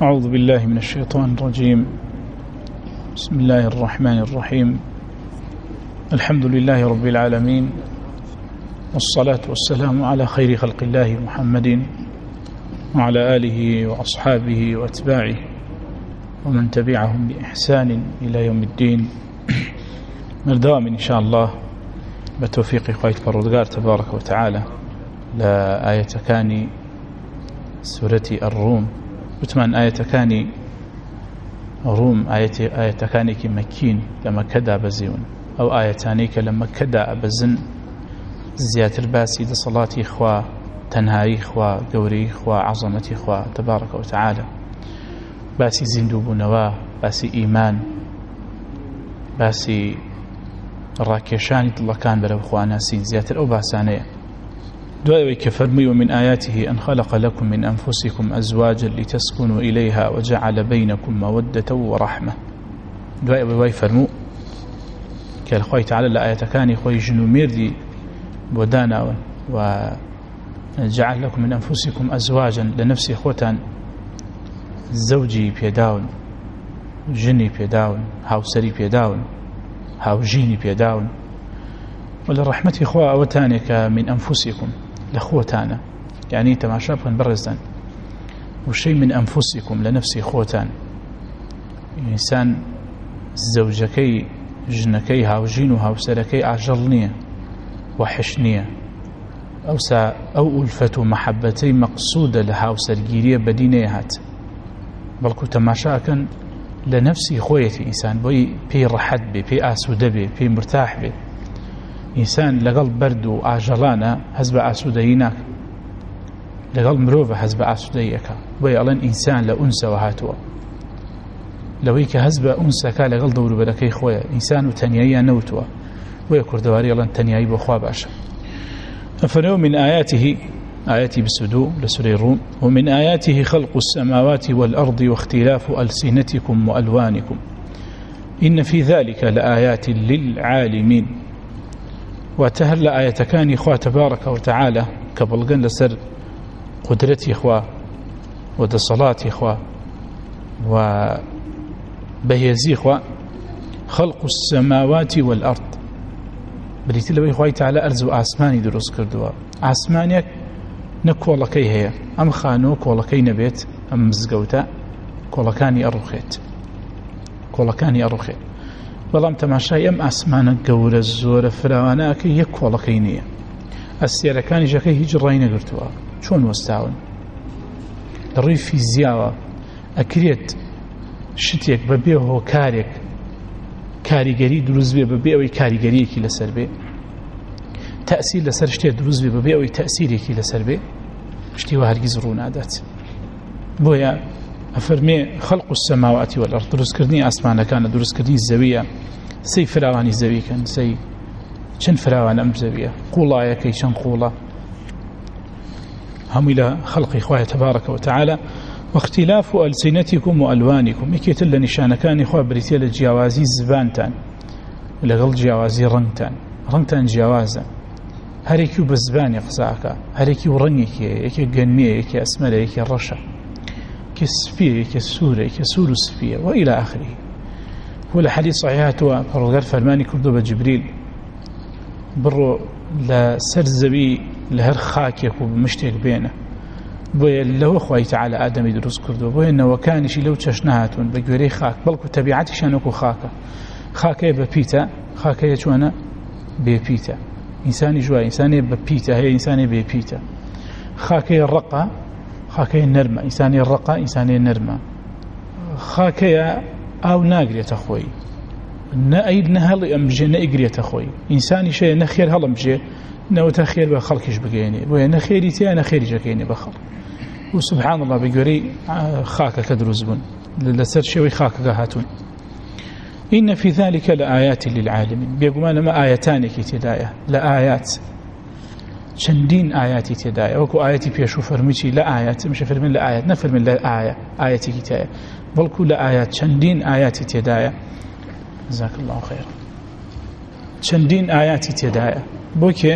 أعوذ بالله من الشيطان الرجيم. بسم الله الرحمن الرحيم. الحمد لله رب العالمين، والصلاة والسلام على خير خلق الله محمد وعلى آله وأصحابه وأتباعه ومن تبعهم بإحسان إلى يوم الدين. مردوام إن شاء الله بتوفيق خويت فرودقار تبارك وتعالى لآية كاني سورة الروم وثمان آية كاني روم آية كاني كمكين لما كدا بزيون أو آية تانيك لما كدا بزن زيادة الباسي دا صلاتي إخوة تنهاي إخوة قوري إخوة عظمتي إخوة تبارك وتعالى باسي زندوب نواه باسي إيمان باسي راكشاني الله كان بلو إخوانا سين زيادة أو باسانية دعوة كفرمي ومن آياته أن خلق لكم من أنفسكم أزواجا لتسكنوا إليها وجعل بينكم مودة ورحمة. دعوة فرمو كالخوي تعالى لآية كان خوي جنو ميردي ودانا وجعل لكم من أنفسكم أزواجا لنفس إخوتان زوجي بيداون جني بيداون هاو سري بيداون هاو جيني بيداون وللرحمة إخوة أوتانك من أنفسكم لأخوتانا يعني تماشابهن برزدان وشيء من أنفسكم لنفسي إخوتان إنسان زوجكي جنكي هاو جين وهاو سركي عجلنية وحشنية أو ألفة محبتي مقصودة لهاو سرقيرية بدينية هات بلكو تماشاكن لنفسي خويتي إنسان بي رحد بي آسود بي مرتاح بي إنسان لقل برد وعجلانة هزب آسوديناك لقل مروفة هزب آسوديك ويألن إنسان لأنسى وهاتوا لويك هزب أنسى كا لقل دور بلكي خويا إنسان تنيايا نوتوا ويكور دواري ألن تنياي بخوا باشا. فنو من آياته آياتي بالسدو لسورة الروم ومن آياته خلق السماوات والأرض واختلاف ألسنتكم وألوانكم إن في ذلك لآيات للعالمين. وتهل آية كان إخوة تبارك وتعالى كبلغن لسر قدرتي إخوة ودصلاتي إخوة وبهيزي إخوة خلق السماوات والأرض بريت له إخوة تعالى أرز وآسماني دروس كردوا آسمانيك نكولا كي هي أم خانو كولا كي نبيت أم مزقوتا كولا كاني أروخيت بەڵام تەماشای ئەم ئاسمانە گەورە زۆرە فراوانەکە یەک کۆڵەکەی نییە ئەستێرەکانی ژەکەی هیچ ڕای نەگرتووە چۆن وەستاون لە ڕووی فیزیاوە ئەکرێت شتێک بەبێ هۆکارێک کاریگەری دروست بێ بەبێ ئەوەی کاریگەریەکی لەسەر بێ تەئسیر لەسەر شتێک دروست بێ بەبێ ئەوەی تەئسیرێکی لەسەر بێ شتی وە هەرگیز ڕوو نادات. بۆیە أفرمي خلق السماوات والأرض دروس كردني أسمان كان دروس كردني الزوية سي فراواني الزوية كان سي شن فراوان أم زوية قولا يكي شن قولا هم إلى خلق إخوة تبارك وتعالى واختلاف ألسنتكم وألوانكم يكيت اللي نشان كان إخوة بريتيال الجوازي زبانتان لغل جوازي رنگتان جوازا هريكيو بزبان يقصاك هريكيو رنيك يكي قنية يكي أسمر يكي رشا كسفية كسورة كسور سفية وإلى آخره. هو الحديث صحيحات وفرغار فرماني كردوبة جبريل برو لسرزبي لهر خاكيك وبمشتك بينه بويا لو أخوي تعالى آدم يدرس كردوبة بويا إنه وكانش لو تشنهاتون بقوري خاك بلكو تبعاتي شانوكو خاكا ببيتا خاكا يجوانا ببيتا إنساني جوا إنساني ببيتا هي إنساني ببيتا خاكا الرقة خاكي النرمة إنساني الرقة إنساني النرمة خاكي أو ناقرية أخوي نأيد نهل أمجي نأقرية أخوي إنساني شيء نخير هل أمجي نو تخير بخلقش بقيني ويا نخيري تي أنا خيري جاكيني بخل وسبحان الله بيقولي خاكا كدرزبون لسر شوي خاكا هاتون. إن في ذلك لآيات للعالمين بيقولون ما آيتان كي تداية لآيات چندین آیاتی تدایە وەکو ئاەتی پێش و فەرمیی لە ئاەت مش فەرمین لە ئاەت نەفەرمین لە ئاەتێکی تایە بەڵکو لە ئاەت چەندین ئاەتی تێدایە جزاک الله خێر چەندین ئاەتی تێدایە بۆکێ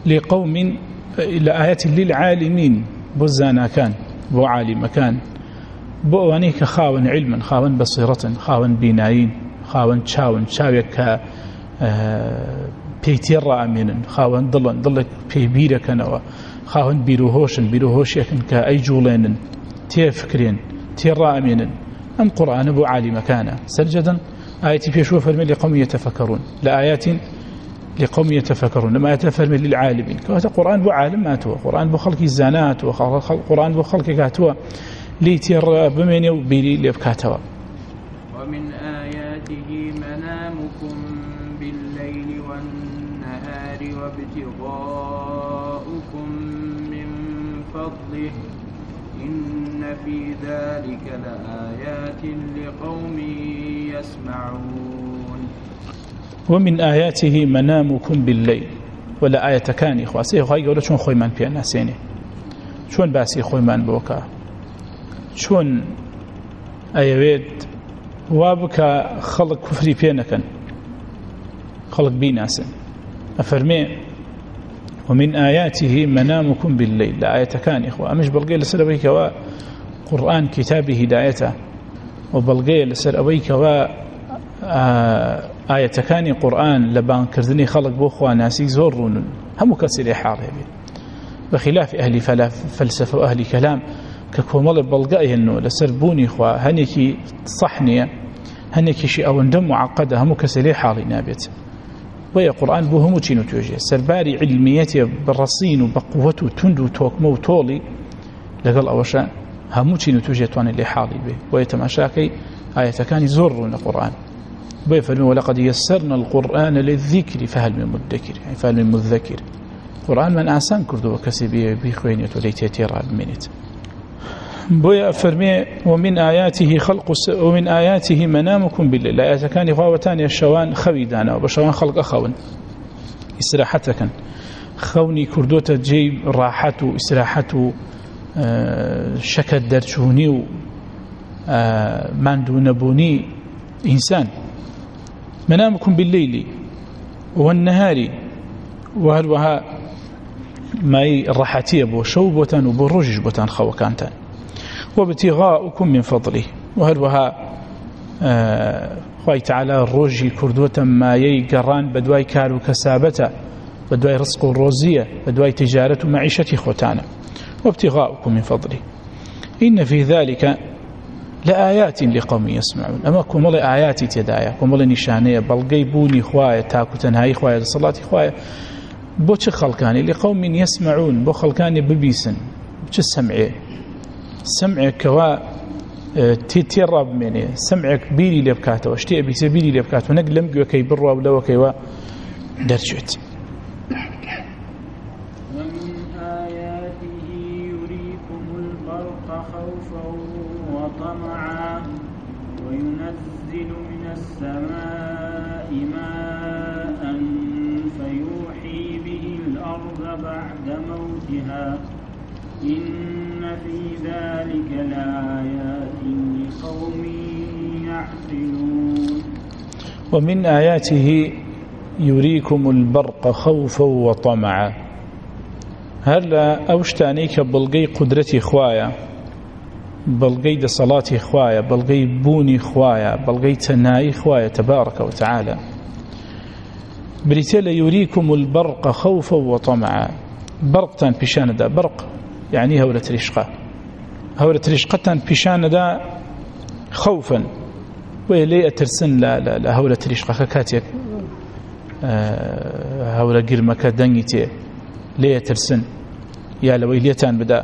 لقوم لآيات للعالمين بو زاناكان بو عالمكان بۆ ئەوانەی کە خاوەن علمن خاوەن بەسیرەتن خاوەن بیناین خاوەن چاوێک کە پێی تێڕائەمێنن خاوەن دڵێک پێی بیرەکەنەوە خاوەن بیرۆهۆشێکن کە ئەی جوڵێنن تێفکرێن تێڕائەمێنن ئەم قورئانە بۆ عالیمەکانە سەرجەدەن آياتي فيشوف فرمي لقوم يتفكرون لآيات لقوم يتفكرون لما يتفرمي للعالمين كهذا قرآن بو عالم ماتوا قرآن بو خلق الزانات وقرآن بو خلق كاتوا ليتر بمن وبيلي لبكاتوا ومن آياته منامكم بالليل والنهار وابتغاؤكم من فضله إن في ذلك لآيات لقوم يسمعون ومن آياته منامكم بالليل ولا آية كان إخواسي إخوائي يقولوا شون خوي من بيانا سيني شون باسي خوي من بوكا شون أيويد وابكا خلق كفري بيانكا خلق بيناسا أفرمي ومن آياته منامكم بالليل لا آية كان إخوة أمش بلغي لسر أبيك وقرآن كتاب هدايته وبلغي لسر أبيك آية كان قرآن لبان كردني خلق بوخوا ناسي زورون هم كسر حاره بخلاف أهل فلسفة وأهل كلام ككومل بلغي إنه لسر بوني إخوة هنيكي صحنية هنيكي شيء أو ندم معقدة هم كسر حالي نابت ويا قرآن بوهم وشينو توجه سرباري علميته بالرصين وبقوته تندو توكمو طولي لقل أوشان هم وشينو توجه تواني اللي حالي به ويتماشاكي آية كان يزورون القرآن ويفرمي ولقد يسرنا القرآن للذكر فهل من مدكر يعني فهل من مذكر قرآن من آسان كردو وكسي بيخوينيت وليتيتير المينت بويا فرمي ومن آياته منامكم بالليل لا يتكاني خواوتان الشوان خويدانا وبشوان خلق أخوان استراحتك خوني كردوتا جيب راحته استراحته شكت درشوني ماندو نبوني إنسان منامكم بالليل والنهار وهلوها ماي الراحتية بو شوبوتان وبو رجج بوتان خوكانتان وابتغاؤكم من فضله وهلوها خوي تعالى الروجي كردوة ما يقران بدواي كارو كسابته بدواي رزق الروزية بدواي تجارة معيشة خوتانا وابتغاؤكم من فضله إن في ذلك لآيات لقوم يسمعون أما كمال آياتي تدايا كمال نشانية بلغيبوني خوايا تاكو تنهاي خوايا لصلاة خوايا بوش خلقاني لقوم يسمعون بو خلقاني ببيسن بوش سمعي كوا تيراب مني سمعك بيلي لبكاته واشتي أبي سبيلي لبكاته ونقلم وكي بروا ولا وكي درجت ومن آياته يريكم البرق خوفا وطمعا وينزل من السماء ماء فيوحي به الأرض بعد موتها إن في ذلك لآيات لقوم يعقلون ومن آياته يريكم البرق خوفا وطمعا هلا أوشتانيك بلغي قدرتي خوايا بلغي دا صلاتي خوايا بلغي بوني خوايا بلغي تناي خوايا تبارك وتعالى بريتيل يريكم البرق خوفا وطمعا برقتان بشان دا برق يعني هولة رشقة بشان دا خوفا ويلي أترسن لا هولة رشقة كاتيك هولة قرمك دنيتي ليه أترسن يا لويليتان بدا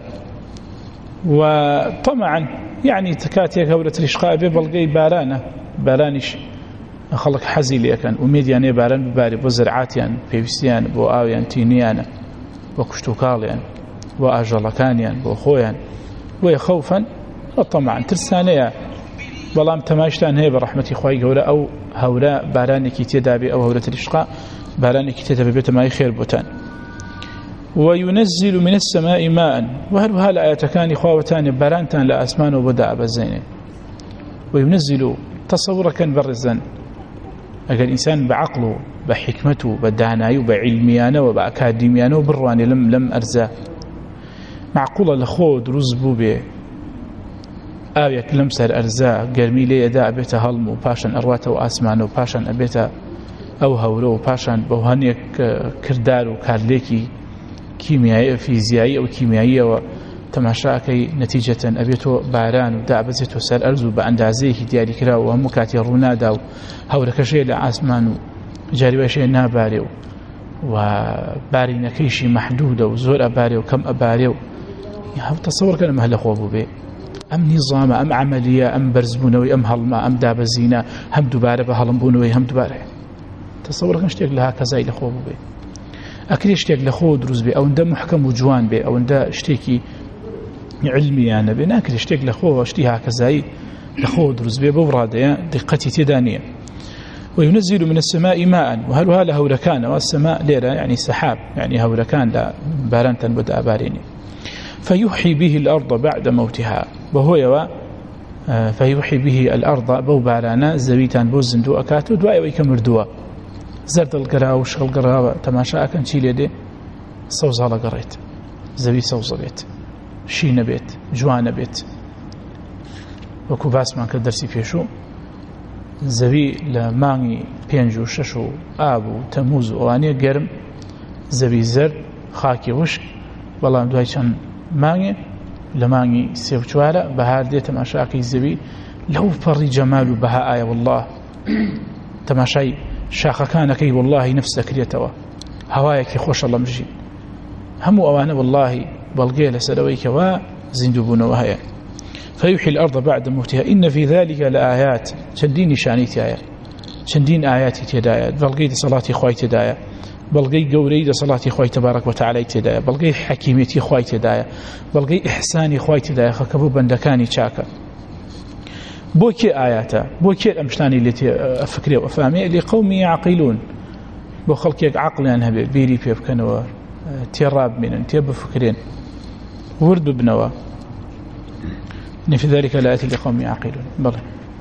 وطمعا يعني تكاتيك هولة رشقة ببلغي بارانش خلق حزي ليكن وميدياني باران بباري بزرعاتيان بيبسيان بو آويان تينيان وكشتوكاليان وأجلكانيان وأخويان ويخوفا وطمعا ترسانيا بلام تماشتان هي برحمة إخوائي قولا أو هولاء بارانكي تدابي أو هولة الإشقاء بارانكي تدابي بيتماي خير بوتان وينزل من السماء ماء وهل هالآية كان إخواتان بارانتان لأسمان وبدأ بزين وينزل تصورا كان برزا أجل الإنسان بعقله بحكمته بدعنايه بعلميانه وبأكاديميانه وبرواني لم أرزاه معقولة لخود رزبو به ئاوێک لەم سەر ئەرزا گەرمی لێدا ئەبێتە هەڵم و پاشان ئەڕواتەوە ئاسمان و پاشان ئەبێتە ئەو هەورە و پاشان بەو هەنێک کردار و کارلێکی کیمیایی فیزیایی ئەو کیمیاییەوە تەماشاکەی نەتیجەتەن ئەبێتەوە باران و دابەزێتەوە سەر ئەرز و بە ئەندازەیەکی دیاریکراوە هەموو کاتی ڕوونادا و هەورەکەشەیە لە ئاسمان و جاریوەشەیە نابارێ و بارینەکەیشی مەحدودە و زۆر ئەبارێ و کەم ئەبارێ و تەسەوڕکە لەمە لەخۆ بووبێ ئەم نیزامە ئەم عەمەلیە ئەم بەرزبوونەوەی ئەم هەڵمە ئەم دابەزینە هەم دووبارە بە هەڵمبوونەوەی هەم دووبارە تەسەوڕەکەم شتێک لە هاکەزای لەخۆ بووبێ ئەکرێ شتێک لەخۆ دروست بێ ئەوەندە محکەم و جوان بێ ئەوەندە شتێکی علمیانە بێ ناکرێ شتێک لەخۆ شتی هاکەزایی لەخۆ دروست بێ بەو ڕادەیە دقەتی تێدا نییە وينزل من السماء ماء وهلها له هوركان والسماء ليرة يعني سحاب يعني هوركان لا بارانتا بدأ باريني فيحيي به الأرض بعد موتها وهو فيحيي به الأرض بو بارانا زويتان بو زندو أكاتو دواء ويكمردوا زرد القراء وشغل القراء تماشا أكن شيلي دي صوزة لقريت زوي صوزة بيت شين بيت جوان بيت وكوباس ما كدرسي فيشو زەوی لە مانگی 5 و 6 و ئاب و تەمووز و ئەوانەیە گەرم زەوی زەرد خاکی وشک بەڵام دوای چەند مانگێ لە مانگی 3 و 4 بەهار دێت تەماشاکەی زەوی لەو پەڕی جەمال و بەها ئایە والله تەماشای شاخەکانەکەی والله نفس دەکرێتەوە هەوایەکی خۆشە لەمژی هەموو ئەوانە والله بەڵگەیە لەسەرەوەی کەوا زیندووبوونەوە هەیە فيحيي الأرض بعد موتها إن في ذلك لآيات چندين نشانيت آيات چندين آيات تدايا بلغي صلاتي خوي تدايا بلغي قوري صلاتي خوي تبارك وتعالى تدايا بلغي حكيمتي خوي تدايا بلغي إحساني خوي تدايا خكبو بندكاني چاكا بوكي آياتا بوكي الأمشتاني اللي أفكري وأفهمي لقوم يعقلون بو خلقك عقل أنها بيري بيبكنوا تيراب من تيب فكرين ورد بنوا إن في ذلك لآيات لقوم يعقلون بلى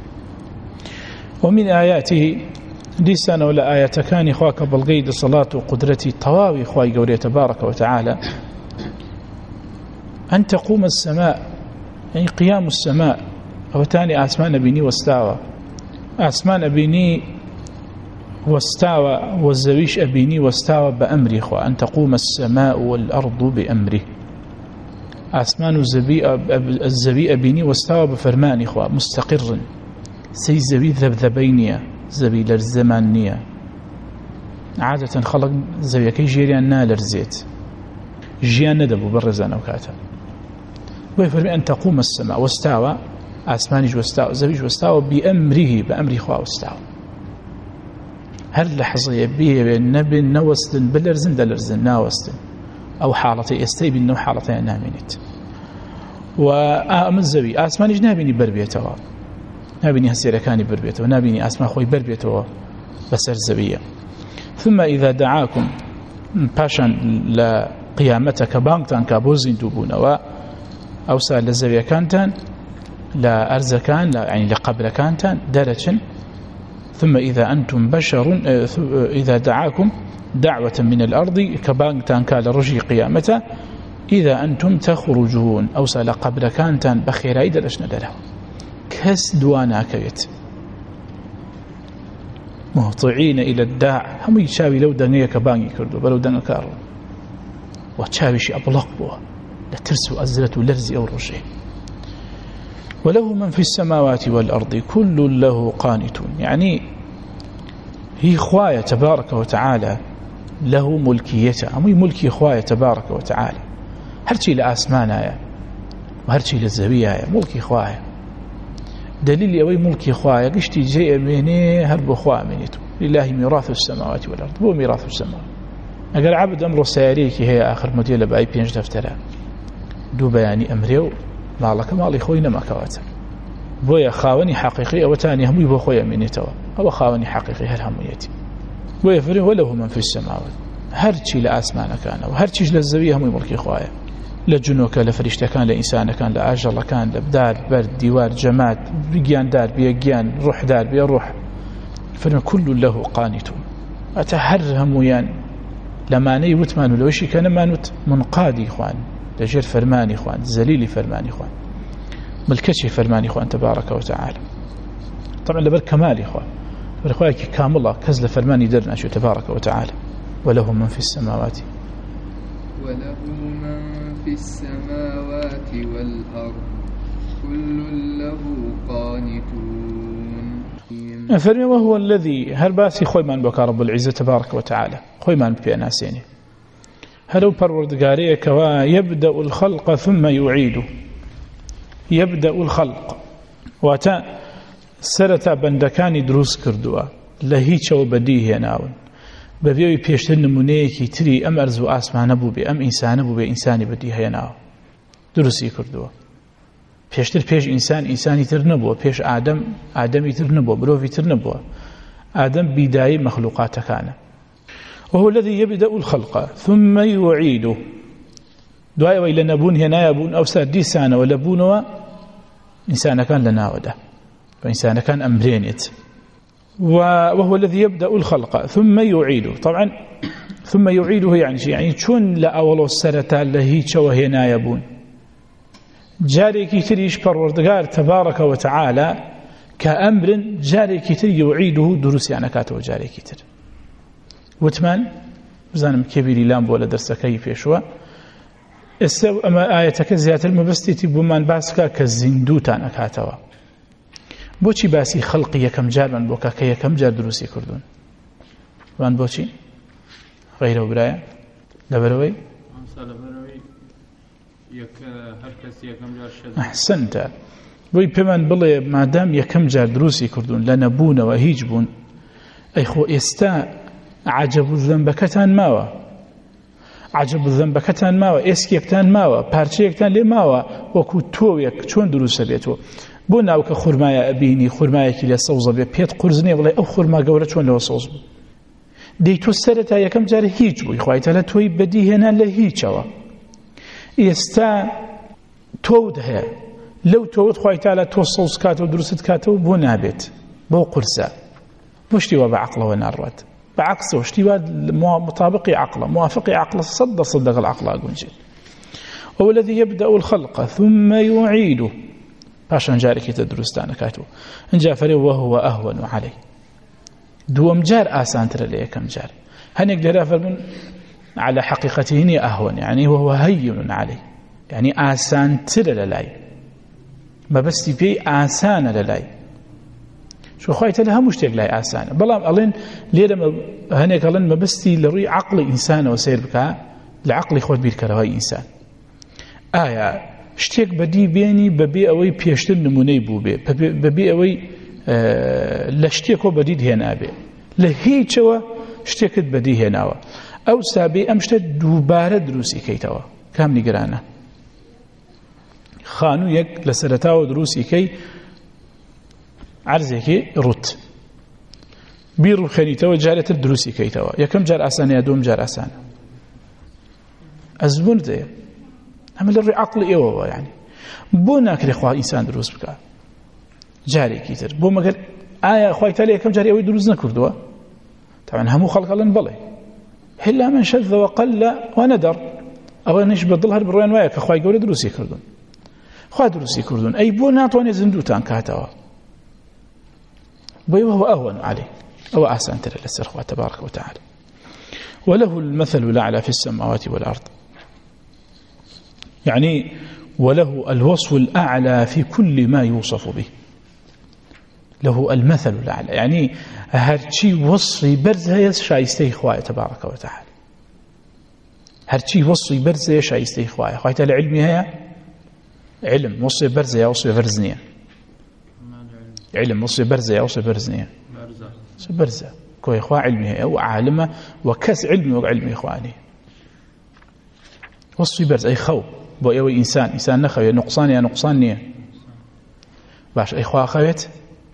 ومن آياته لسان ولا آية كان إخواك بالغيد صلاة وقدرتي طواوي إخواي قولي تبارك وتعالى أن تقوم السماء يعني قيام السماء أو تاني أسمان بيني واستاوى أسمان بيني واستاوى والزويش أبيني واستاوى بأمري إخوة أن تقوم السماء والأرض بأمره آسمان الزبي أبيني واستوى بفرماني إخوة مستقر سي زبي ذبذبينية زبي لرزمانية عادة خلق زبي كي جيريان نالر زيت جيان ندبو برزان أوكاتا ويفرمي أن تقوم السماء واستوى آسماني واستوى زبيج واستوى بأمره بأمر إخوة واستوى هل لحظة يبيه النبي نوستن بلرزن دلرزن ناوستن أو حالتي يستيبي إنه حالتي نامينت وأم الزبي آسماني نابيني بربيته نابيني هسيركاني بربيته نابيني آسمان خوي بربيته بسر زبية ثم إذا دعاكم باشا لقيامتك بانكتان كابوزين دوبون أو سأل الزبية كانتان لا أرزكان لا يعني لقبل كانتان درجا ثم إذا أنتم بشر إذا دعاكم دعوة من الأرض كبانتان كالرجي قيامته إذا أنتم تخرجون أو سأل قبل كانتان بخير أيضا لشنا له كس دوانا كويت مهطعين إلى الداع هم يشاوي لو دنيا كباني كردو بلو دنيا كارو وتشاوي شي أبلق بوا لترسو أزلة لرزي أو رجي وله من في السماوات والأرض كل له قانتون يعني هي خوايا تبارك وتعالى له ملكيته أمي ملكي خوايا تبارك وتعالى هرشي لآسمان آية وهرشي للزبية آية ملكي خوايا دليل أوي ملكي خوايا قشتي جاء مني هرب خوايا منيتو لله ميراث السماوات والأرض هو ميراث السماوات أقل عبد أمره سياريكي هي آخر مدينة بأي بينج دفترها دو بياني أمريو مالك مالي خوينا ما كواتا بويا خاوني حقيقي أو تاني همي بو خويا منيتو أو خاوني حقيقي هل هميتي بويا فرين وله من في السماوات هرشي لآسمان كان وهرشي للزبية همي ملكي خوايا لجنوك لفريشتا كان لإنسان كان لأجل كان لبدار برد ديوار جماد بيجيان دار بيجيان روح دار بيروح فرين كل له قانتون أتحرهم ويان لما نيوت مانو لوشي كان مانوت منقادي إخوان لجير فرماني إخوان زليلي فرماني إخوان ملكتي فرماني إخوان تبارك وتعالى. طبعا لبر كمال إخوان برخواك كاملة كزل فرماني درنا شو تبارك وتعالى. وله من في السماوات والأرض كل له قانتون. فرمي وهو الذي هرباسي خوي من بك رب العزة تبارك وتعالى خوي من بيناسيني هلو پروردگاری كوا يبدأ الخلق ثم يعيده. يبدأ الخلق واتا سرتا بندكاني دروس كردوا لهيچ و بديه ناون ببيوي پێشتر نمونەیەکی تری ئەم ئەرز و ئاسمانە بوو بێ ئەم ئینسانە بوو بێ ئینسانی بەدیهەیە ناوە دروستی کردووە. پێشتر پێش ئینسان ئینسانی تر نەبووە، پێش ئادەم ئادەمی تر نەبووە، مرۆڤی تر نەبووە. ئادەم بیدایی مەخلوقاتەکانە. وهو الذي يبدأ الخلق ثم يعيده. دوای ئەوەی لە نەبوون هێنایە بوون ئەوسا دیسانەوە لە بوونەوە ئینسانەکان لە ناوەدا وإنسانەکان ئەمرێنێت. وهو الذي يبدأ الخلق ثم يعيده. طبعا ثم يعيده يعني چون لأولو السرطة لهيچ وهنا يبون جاريكي تريش پروردگار تبارك وتعالى كأمر جاريكي تري يعيده دروس يعني كاتو جاريكي تر وتمان بزانم كبيري لام بولا درسكي فيشوا استو اما آياتك زيادة المبستي بمان باسكا كزندوتان اكاتوا بۆچی باسی خەڵقی یەکەم جارمان بۆ کە یەکەم جار دروستی کردوون وان بۆچی غەیرە و برایە لەبەرەوەی ئەحسەنتە بۆی پێمان بڵێ مادام یەکەم جار دروستی کردوون لە نەبوونەوە هیچ بوون ئەی خۆ ئێستا عەجەب و ذەنبەکەتان ماوە عەجەب و ذەنبەکەتان ماوە ئێسکێکتان ماوە پارچەیەکتان لێ ماوە وەکو تۆوێک چۆن دروستە بێتەوە بۆ ناوکە خورمایە ئەبینی خورمایەکی لە سەوزە بێ پێت قورزنێ بڵێ ئەو خورما گەورە چۆن لەوە سەوز بوو دەی تۆ سەرەتا یەکەم جارە هیچ بووی خوایتە لە تۆی بەدیهێنا لە هیچەوە ئێستا تۆت هەیە لەو تۆت خوایتە لە تۆ سەوز کاتەوە دروست کاتەوە بۆ نابێت بۆ قورسە بۆ شتیوە بە عەقڵەوە ناڕوات بە عەکسەوە شتیوە مطابقی عەقڵە موافقی عەقڵە 100% لەگەڵ عەقڵا گونجێت. وهو الذي يبدأ الخلق ثم يعيده پاشان جارێکی تر دروستانە کاتەوە ئەنجا فەرێ وهو أهون عليه دووەم جار ئاسانترە لە یەکەم جار هەنێک لێرە فەرمون على حقيقته هني أهون يعني وهو هين عليه يعني ئاسانترە لەلای مەبەستی پێی ئاسانە لەلای شو خوایتە لە هەموو شتێک لای ئاسانە بەڵام ئەڵێن لێرە هەنێک ئەڵێن مەبەستی لە ڕووی عەقڵی ئینسانەوە سیر بکە لە عەقڵی خۆت بیرکەرەوەی ئینسان ئایا شتێک بەدی بێنی بەبێ ئەوەی پێشتر نمونەی بوو بێ بەبێ ئەوەی لە شتێکەوە بەدیت هێنابێ لە هیچەوە شتێکت بەدی هێناوە ئەو سابێ ئەم شتە دووبارە دروستی کەیتەوە کام نیگرانە خانوویەک لە سەرەتاوە دروستی کەی عەرزێکی ڕوت بیر و خەریتەوە جارێتر دروستی کەیتەوە یەکەم جار ئاسانەیە دووەم جار ئاسانە ئەزبوون دەیە ئەمە لە ڕووی عەقڵی ئێوەوە یعنی بۆ ناکرێ خوا ئینسان دروست بکە جارێکی تر بۆ مەگەر ئایا خوای تاالە یەکەم جار ئەوەی دروست نەکردووە طبعا هەموو خەڵکەڵن بڵێ هلا من شذ وقل وندر ئەوە نش بەدڵ هەر بڕوێن وایە کە خوای گەورە دروستی کردوون خوا دروستی کردوون ئەی بۆ ناتوانێ زیندوتان کاتەوە بۆی وهو أهون عليه ئەوە ئاسانترە لەسەر خوا تبارك وتعالى وله المثل الأعلى في السماوات والأرض يعني وله الوصف الأعلى في كل ما يوصف به له المثل الأعلى يعني هرشي وصفي برزه شايستي خواه تبارك وتعالى هرشي وصفي برزه شايستي خواه خواه تعالى علمي هيا علم وصفي برزه وصفي برزنيا علم وصفي برزه وصفي برزنيا برزه كوي خواه علمي هيا وعالمه وكس علمي وعلمي إخواني وصفي برزه أي خو بو ايوه انسان نخوي نقصان يا نقصان نيه باش اي خوا خويت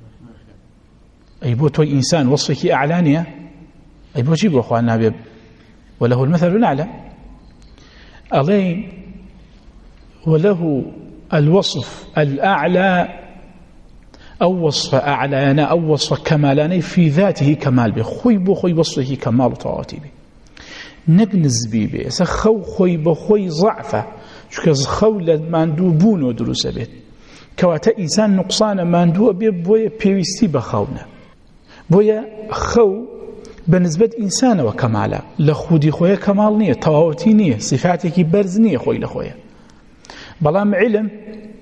اي بو توي انسان وصفك اعلانيه اي بو جيبوا اخواننا بيب وله المثل الاعلى عليه وله الوصف الاعلى او وصف اعلى او وصف كمالاني في ذاته كمال بخوي بو خوي وصفه كمال طاعتي بي نقنز بي سخو خوي بخوي ضعفه چونکە خەو لە ماندوو بوون و دروسە بێت كواتا إنسان نقصان ماندوه بويا بيويستي بخونا بويا خو بالنسبة إنسان وكمالا لخودي خويا كمال نية تواوتي نية صفاتك برز نية خوي لخويا بلام علم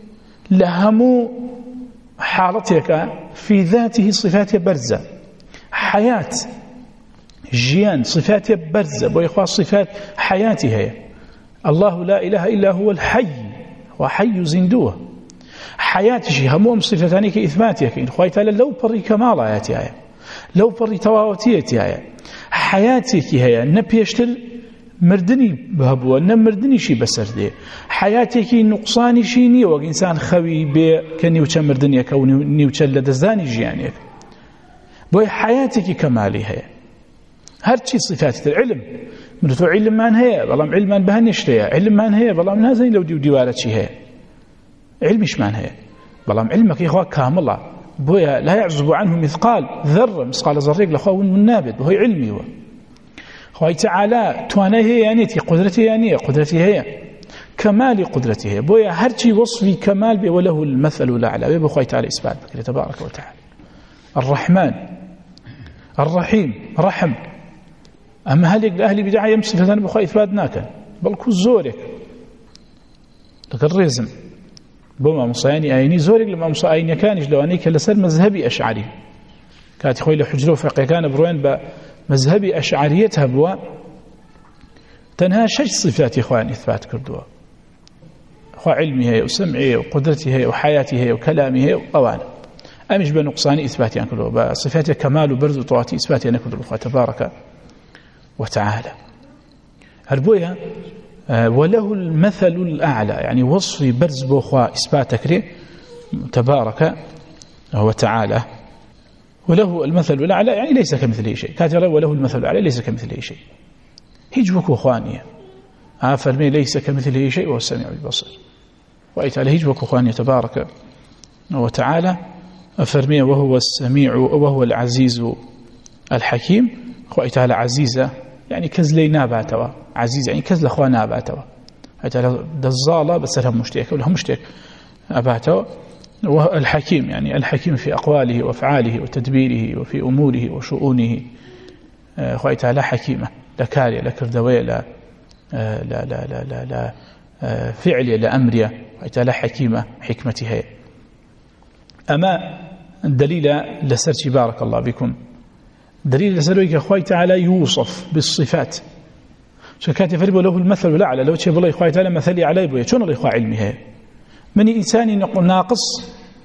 لهمو حالتك في ذاته صفات برزة حياة جيان صفات برزة بويا صفات حياتي هي الله لا إله إلا هو الحي وحي زندوه حياتي هموم صفتاني كإثباتك إن خوي تعالى لو بري كمال آياتي هي لو بري تواوتيتي هي حياتك هي نبيشتل مردني بهبوه نمردني شي بسردي حياتك نقصاني شيني وإنسان خوي كنيوچ مردني كونيوچ لدزاني جيانيك بوي حياتك كمالي هي هرشي صفات العلم من تو علم من هي والله علم بهنشتيا علم من هي والله من هذا لو ديوارة شي هي علمش من هي والله علمك يا اخوان كامله بويا لا يعزب عنه مثقال ذره مثقال ذره لخو من نابت وهي علمي هو خوي تعالى توانا هي يعني قدرتي يعني قدرتي هي كمال قدرته هي بويا هرشي وصفي كمال وله المثل الاعلى بخوي تعالى اثبات بك تبارك وتعالى الرحمن الرحيم رحم أما هل الأهل بدعا يمسك فتان بخواه إثباتناك بل كو زورك لك الرزم بما مصياني آيني زورك لما مصياني كانش لو أنيك لسر مذهبي أشعري كانت خوي لحجره فقه كان بروين بمذهبي أشعريتها بوا تنهى شج صفات إخوان إثبات كردوا أخوة علمي هي وسمعي وقدرتي هي وحياتي هي وكلامي هي وأوانا أمش بنقصاني إثباتي يعني كله بصفاتي كمال وبرز وطواتي إثباتي يعني كله تبارك وتعالى هربويا وله المثل الأعلى يعني وصفي برز بوخوا إثباتك تبارك وتعالى وله المثل الأعلى يعني ليس كمثله شيء كاتر وله المثل الأعلى ليس كمثله شيء هجبك أخوانية فرمي ليس كمثله شيء وهو السميع البصير وإتعالى هجبك أخوانية تبارك وتعالى فرمي وهو السميع وهو العزيز الحكيم وإتعالى عزيزة يعني كزلي ناباتوا عزيز يعني كزل أخوة ناباتوا إتعالى دزالة بس لهم مشتيك ولهم مشتيك أباتوا والحكيم يعني الحكيم في أقواله وأفعاله وتدبيره وفي أموره وشؤونه وإتعالى حكيمة لا كارية لا كردوية لا لا لا لا لا, لا فعلية لا أمرية وإتعالى حكيمة حكمتها أما الدليل لسرتي بارك الله بكم دليل لسرويك أخوي تعالى يوصف بالصفات شكات يفرب له المثل الأعلى لو تشيب الله أخوي تعالى مثلي علي بويا شون الله أخوي علمها من إنسان ناقص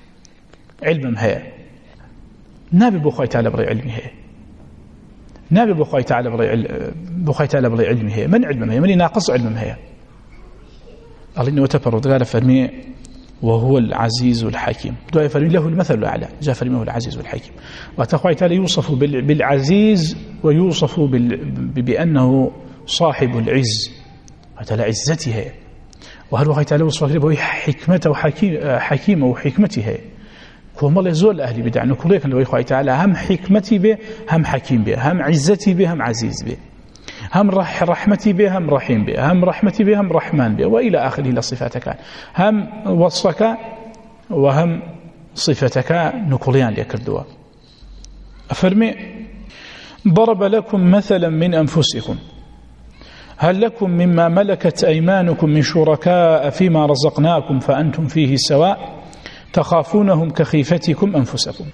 علمها نابي بأخوي تعالى بري علمها نابي بأخوي تعالى بري علمها من علمها من ناقص علمها الله إنه تفرد قال فرمي وهو العزيز الحكيم دعاء فرمي له المثل الأعلى جاء فرمي هو العزيز الحكيم وتخوي تعالى يوصف بالعزيز ويوصف بأنه صاحب العز وتعالى عزتها وهل وخي تعالى وصف به حكمته حكيمه وحكمتها كما الله يزول أهل بدع نقول لك لو خوي تعالى هم حكمتي به هم حكيم به هم عزتي به هم عزيز به هم رحمتي به هم رحيم به هم رحمتي به هم رحمن به وإلى آخره إلى صفاتك هم وصفك وهم صفتك نقوليان ليكردوا أفرمي ضرب لكم مثلا من أنفسكم هل لكم مما ملكت أيمانكم من شركاء فيما رزقناكم فأنتم فيه سواء تخافونهم كخيفتكم أنفسكم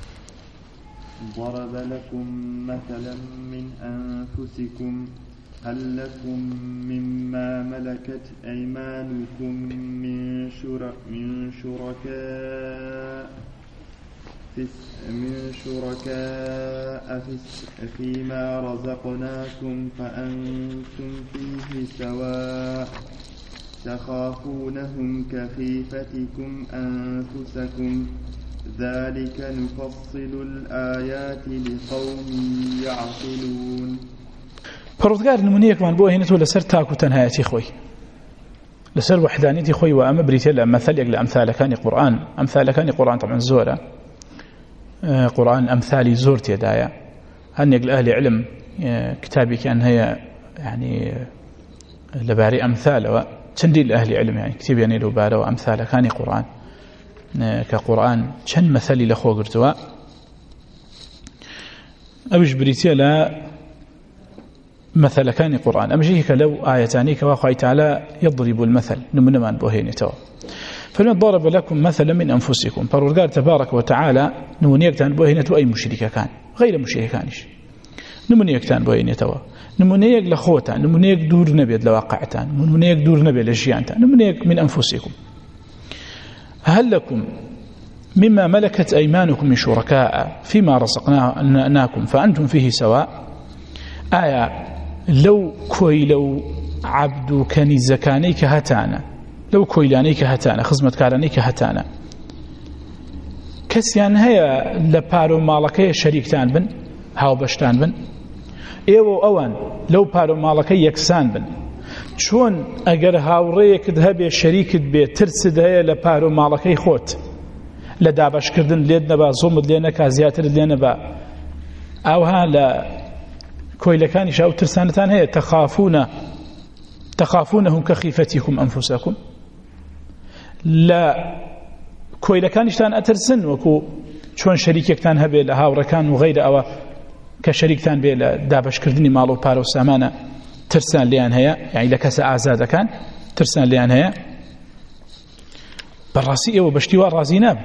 ضرب لكم مثلا من أنفسكم هل لكم مما ملكت أيمانكم من شركاء فيما رزقناكم فأنتم فيه سواء تخافونهم كخيفتكم أنفسكم ذلك نفصل الآيات لقوم يعقلون پرودگار نمونيك من بو هنا تو لسر تاكو تنهايتي خوي لسر وحدانيتي خوي واما بريتل مثل يقل امثال كان قرآن طبعا زورة قرآن امثالي زورت يدايا هن يقل اهل علم كتابي كان هي يعني لباري امثال تنديل اهل علم يعني كتاب يعني لباري وامثال كان قرآن كقرآن چەند مەثەلی لە خۆ گرتووە ئەوش بریتە لە مەثەلەکانی قورآن ئەمەژەیەکە لەو ئاەتانەی کەوا خوای تەعالە يضرب المثل نمونەمان بۆ هێنێتەوە فلما ضرب لكم مثلا من أنفسكم فالورقار تبارك وتعالى نمونيكتان بۆ هێنێتەوە ئەی مشریکەکان غەیرە مشریکەکانیش نمونيكتان بۆ هێنێتەوە نمونەیەک لە خۆتان نمونەیەک دوور نەبێت لە واقعتان نمونەیەک دوور نەبێت لە ژیانتان نمونەیەک من أنفسكم هل لكم مما ملكت أيمانكم من شركاء فيما رزقناكم فأنتم فيه سواء آية لو كويلو عبد كنيزكانيك هتانا لو كويلانيك هتانا خزمت كارانيك هتانا كسيان هيا لبارو مالكي شريكتان بن هاو بشتان بن ايو اوان لو بارو مالكي يكسان بن چۆن ئەگەر هاوڕێیەکت هەبێ شەریکت بێ ترسد هەیە لە پارۆ ماڵەکەی خۆت لە دابەشکردن لێت نەبا زۆمت لێ نەکا زیاترت لێ نەبا ئەوها لە کۆیلەکانیش ئەو ترسانتان هەیە تەخافونەهم کەخیفەتیکم ئەنفوسەکم لە کۆیلەکانیشتان ئەترسن وەکو چۆن شەریکێکتان هەبێ لە هاوڕەکان و غەیرە ئەوە کە شەریکتان بێ لە دابەشکردنی ماڵ و پارە و سامانە ترسان ليان هيا يعني لكس آزاد كان ترسان ليان هيا بالراسية وبشتوى الرازيناب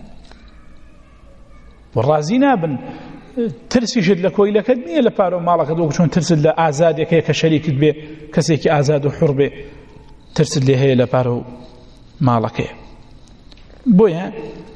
والرازيناب ترسيشد لك وإلا كدمية لبارو مالك دوك شون ترسل لآزاد يكي كشريك بي كسيك آزاد وحرب ترسل لي هيا لبارو مالك بويا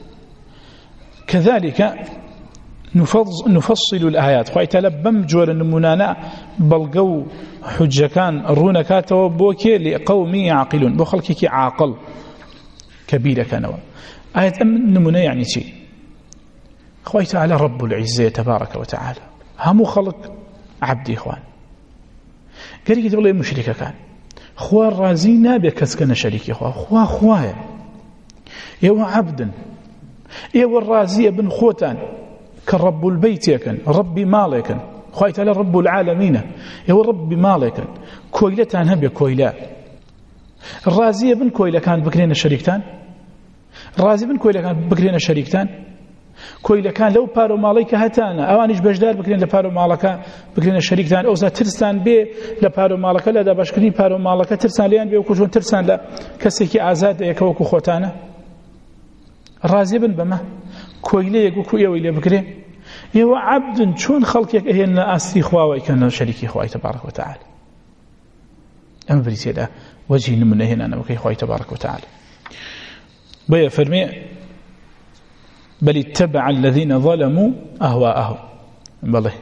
كذلك نفصل الآيات خوي تلبم جول النمونانا بلقو حجكان رونكاتو بوكي لقوم يعقلون بو خلقك عاقل كبيرة كانوا آية نمونا يعني شيء خوي تعالى رب العزة تبارك وتعالى همو خلق عبدي إخوان قال لك والله مشركة كان خوار رازينا بكسكن شريكي خوايا يو عبدا يو الرازية بن خوتان كرب البيت يكن ربي مالكن خوي تعالى رب العالمين يو ربي مالكن كويلتان هبي كويلا الرازية بن كويلا كان بكرين الشريكتان الرازي بن كويلا كان بكرين الشريكتان كويلا كان لو بارو مالك هتانا اوانيش بجدار بكرين لبارو مالك بكرين الشريكتان اوزا ترسان بي لبارو مالك لا دا باشكرين بارو مالك ترسان ليان بي وكوشون ترسان لا كسيكي آزاد يكوكو خوتانا الرازي بن بما كويلا يقوكو يويلا بكرين يو عبد شون خلقك هي أسي خواوة كان شريكي خواي تبارك وتعالى أما بريسي لا وجه نمنا هنا أنا وكي خواي تبارك وتعالى بيا فرمي بل اتبع الذين ظلموا أهواءهم بالله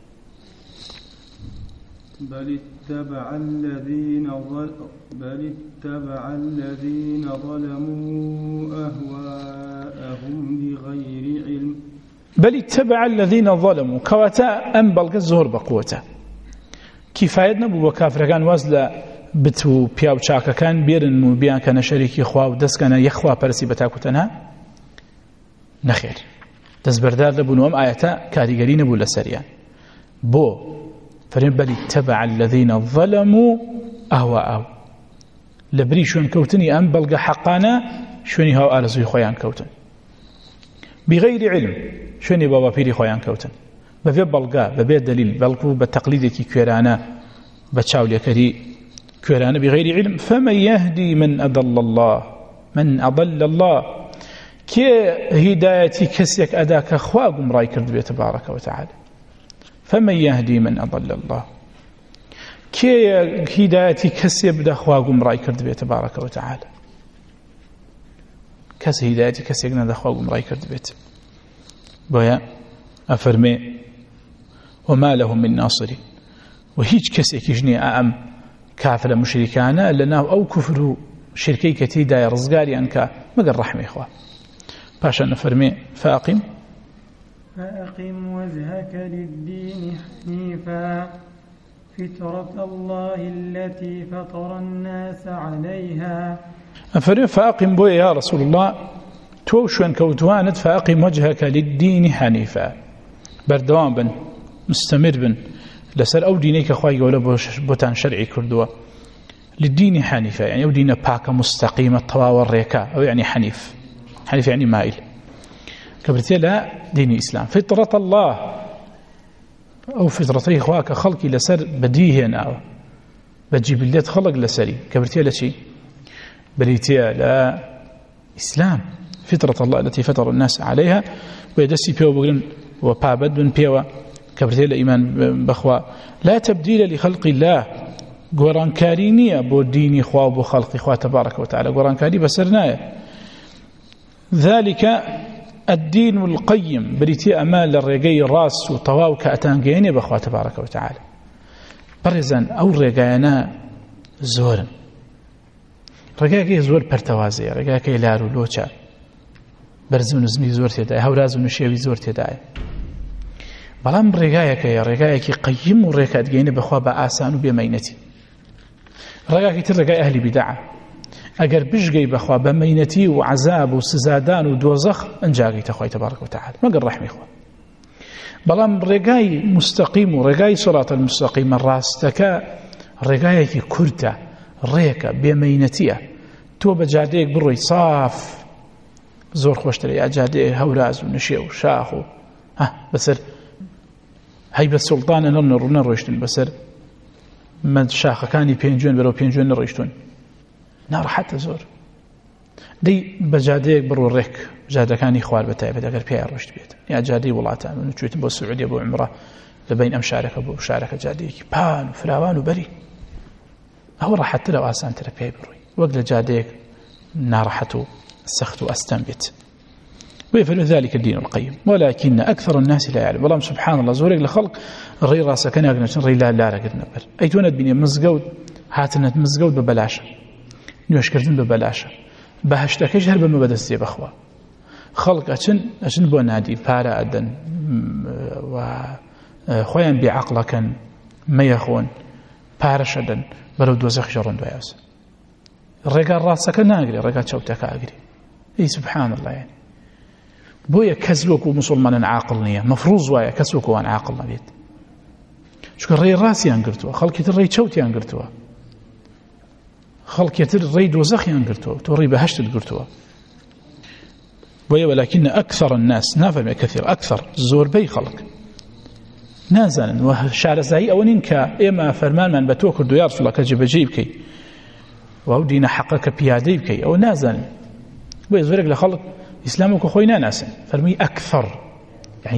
بل اتبع الذين ظلموا أهواءهم بغير علم بل اتبع الذين ظلموا كواتا أم بلغ الزهر بقوته كفاية نبو وكافر كان وزل بتو بياو شاكا كان بيرن وبيان كان شريكي خوا ودس كان يخوا برسي بتاكو تنها نخير دس بردار لبنو أم آياتا كاريقرين بو لسريان بو فرين بل اتبع الذين ظلموا أهواءهم لبري شون كوتني أم بلغ حقانا شوني هاو آرزوي خويان كوتن بغير علم شوني بابا بيري خويان كوتن بفي بلغا ببي دليل بلغو بتقليدك كيرانا بتشاولي كري كيرانا بغير علم فمن يهدي من أضل الله كي هدايتي كسيك أداك أخواكم راي كرد تبارك وتعالى فمن يهدي من أضل الله كي هدايتي كسي بدا أخواكم راي كرد تبارك وتعالى كسي هدايتي كسي أقنا أخواكم راي كرد بيت بويا أفرمي وما لهم من ناصرين وهيج كسي كجني أعم كافر مشركانا لنا أو كفر شركي كتيدا يرزقاري أنك مقر رحمة إخوة باشا نفرمي فأقم وجهك للدين حنيفا فطرة الله التي فطر الناس عليها أفرمي فأقم بويا يا رسول الله توشوا كوتوانت فأقم وجهك للدين حنيفا بردوان بن مستمر بن لسر أو دينيك أخوائي قولا بوتان شرعي كردوا للدين حنيفا يعني أو دين باكا مستقيمة طواوى الريكا أو يعني حنيف حنيف يعني مائل كبرتي لا دين الإسلام فطرة الله أو فطرتي إخواك خلقي لسر بديه هنا بتجيب الليت خلق لسري كبرتي لا شيء بريتي لا إسلام فطرة الله التي فطر الناس عليها ويدسي بيو بقرن وبابد من بيو كبرتي الإيمان بخوا لا تبديل لخلق الله قران كارينية بو ديني خوا وبو خلق خوا تبارك وتعالى قران كاري بسرناية ذلك الدين القيم بريتي أمال الرقاي الراس وطواو كأتانقيني بخوا تبارك وتعالى برزان أو رقاينا زورا رقايكي زور برتوازي رقايكي لارو لوچا برزو نزمی زور تدای هوراز و نشیوی زور تدای بلام رقایکی قیم و رقایت گینه بخوا با آسان و بمینتی رقایکی تر رقای اهلی بدعه اگر بشگی بخوا بمینتی و عذاب و سزادان و دوزخ انجاقی تخوی تبارک و تعالی مگر رحمی خوا بلام رقای مستقیم و رقای صراط المستقیم الراستکا رقایکی کرتا ڕێکە بێمەینەتیە تۆ بە جادەیەک بڕۆی صاف زۆر خۆشترە یا جادەیە هەوراز و نشێ و شاخ و بەسەر هەیبەت سوڵتانە نەڕۆیشتن بەسەر شاخەکانی پێنجوێن بەرەو پێنجوێن نەڕۆیشتون ناڕەحەتە زۆر دەی بە جادەیەک بڕۆ ڕێک جادەکانی خوار بە تایبەت ئەگەر پێیان ڕۆشت بێت یا جادەی وڵاتان من چوێتم بۆ سعودیە بۆ عومرە لەبین ئەم شارەکە بۆ شارەکە جادەیەکی پان و فراوان و بەری ئەوە ڕەحەتترە و ئاسانترە پێی بڕۆی وەک لە جادەیەک ناڕەحەت و سەخت و ئەستەم بێت ويفعل ذلك الدين القيم ولكن أكثر الناس لا يعلم والله سبحان الله زورك لخلق الري راسك أنا أقنع الري لا رقدنا بر أي توند بني مزجود هاتنا مزجود ببلاش نيوش كردن ببلاش بهشتك جهر بمبدستي بخوا خلق أشن بو نادي بارا أدن وخوين بعقلك ما يخون بارش أدن بلو دوزخ جرون دوياس الرقا راسك ناقري الرقا شوتك أقري إيه سبحان الله يعني بويا كسلوك ومسلمان عاقل نية مفروض وايا كسلوك وان عاقل نبيت شكرا ري راسي انقرتوا خلق يتر ري شوتي انقرتوا خلق يتر ري دوزخي انقرتوا توري بهشت انقرتوا بويا ولكن أكثر الناس نافهم كثير أكثر زور بي خلق نازلا وشعر زي أولين إما فرمان من بتوكر دو يارس الله كجيب جيبكي وهو دين حقك بياديبكي أو نازلا بويا زورك لخلق إسلامك خوينا ناسا فرمي أكثر يعني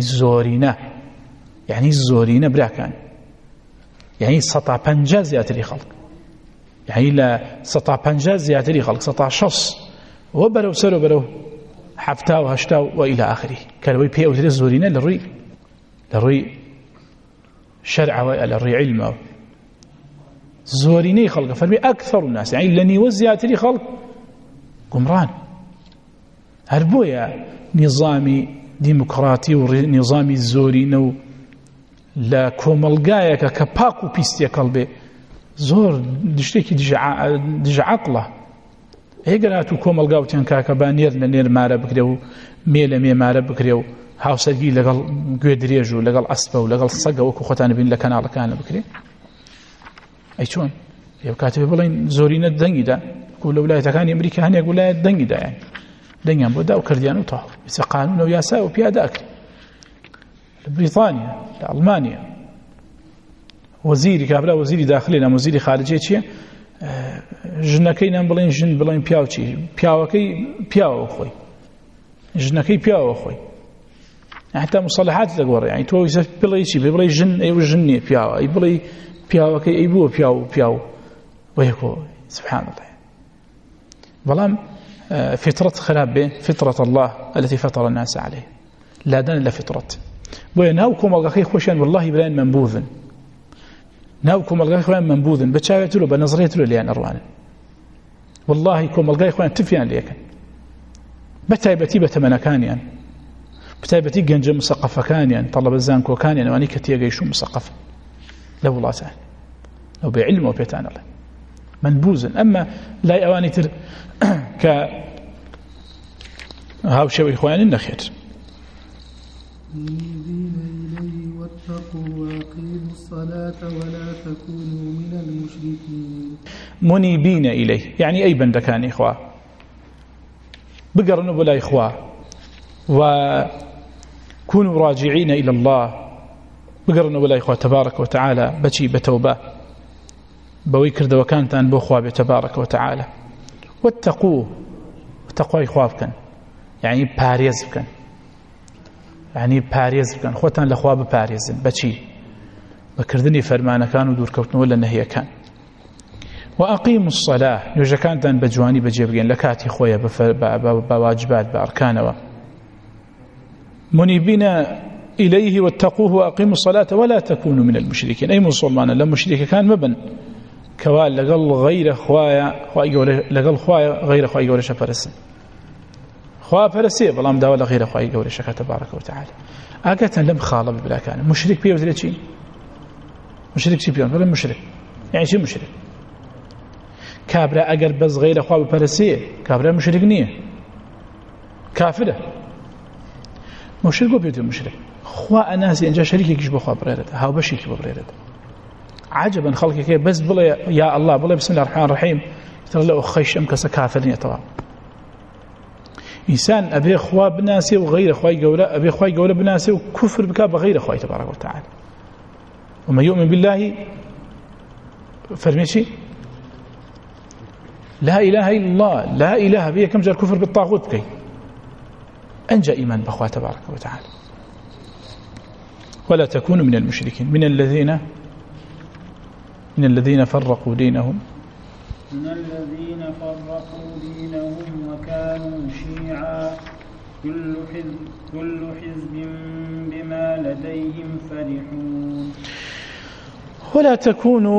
الزورينا براكان يعني سطع بنجاز ياتري خلق يعني لا سطع بنجاز ياتري خلق سطع شخص وبرو سرو برو حفتاو هشتاو وإلى آخره كالوي بي أوتري الزورينا للري شرع للري علم زوريني خلق فرمي أكثر الناس يعني لني وزياتري خلق قمران هربويا نظامي ديمقراطي ونظامي زورينو لا كوملغايك كباكو بيستي قلبي زور دشتكي دج عقله ايغراتو كوملغاو تنكاك بانير لنير مارا بكريو ميل مارا بكريو هاوسرجي لقال غودريجو لقال اسبو لقال صقا وكو ختان بين لكنال كان بكري اي شلون يبكاتب بلين زورينا دنجدا كل ولايه كان امريكا هني ولايه دنجدا يعني دنيا بودا وكرديان وطاو بس قانون وياسا وبياداك بريطانيا ألمانيا وزيري كابلا وزيري داخلين وزيري خارجية شيء جنكين بلين جن بلين بياوشي بياوكي بياو خوي جنكي بياو خوي حتى مصطلحات تقول يعني تو يسف بلي شيء بلي جن أي وجني بياو أي بلي بياوكي أي بو بياو ويكو سبحان الله بلام فطرة خراب فطرة الله التي فطر الناس عليه لا دان إلا فطرة ويناوكم الغاخي خوشان والله بلان منبوذ ناوكم الغاخي خوان منبوذ بتشاويت له بنظريت له ليان أروان والله كم الغاخي خوان تفيان ليكن بتايبتي بتمنكانيان بتايبتي جنج مثقفة كانيان طلب الزانكو كانيان واني كتيا جيشو مثقفة لا والله تعالى لو بعلم وبيتان الله منبوذا أما لا يواني تر ك هاو شوي إخواني النخير منيبين إليه واتقوا وأقيموا الصلاة ولا تكونوا من المشركين منيبين إليه يعني أي بندكان إخوة بقرنوا بلا إخوة وكونوا راجعين إلى الله بقرنوا بلا إخوة تبارك وتعالى بشي بتوبة بوي كرد وكانت أن بأخوة تبارك وتعالى واتقوه وتقوى إخوة بكن يعني باريز بكن يعني باريز بكن خوتان لأخوة بباريز بشي بكردني فرمانا كانوا دور كوتن ولا نهي كان وأقيموا الصلاة يوجد كانت أن بجواني بجيبين لكاتي خويا بواجبات بأركانه منيبين إليه واتقوه وأقيموا الصلاة ولا تكونوا من المشركين أي مسلمان لما مشرك كان مبن كوال لقل غير خوايا لقل خوايا غير خوايا ولا شفرسن خوايا فرسي بلام دا ولا غير خوايا ولا شكا تبارك وتعالى أقاتا لم خالب بلا كان مشرك بيه وثلاثين مشرك شي بيون ولا مشرك يعني شي مشرك كابرا أقر بس غير خوايا فرسي كابرا مشرك نية كافرة مشرك وبيوتي مشرك خوا أناسي إنجا شريكي كيش بخوا بريرد هاو بشيكي ببريرد عجبا خلقي كي بس بلا يا الله بلا بسم الله الرحمن الرحيم ترى له خيش أمكس كافرين يتواب إنسان أبي خوا بناسي وغير خواي قولا أبي خواي قولا بناسي وكفر بك بغير خواي تبارك وتعالى وما يؤمن بالله فرميشي لا إله إلا الله لا إله بيه كم جاء الكفر بالطاغوت كي أنجى إيمان بأخوة تبارك وتعالى ولا تكونوا من المشركين من الذين فرقوا دينهم وكانوا شيعا كل حزب بما لديهم فرحون ولا تكونوا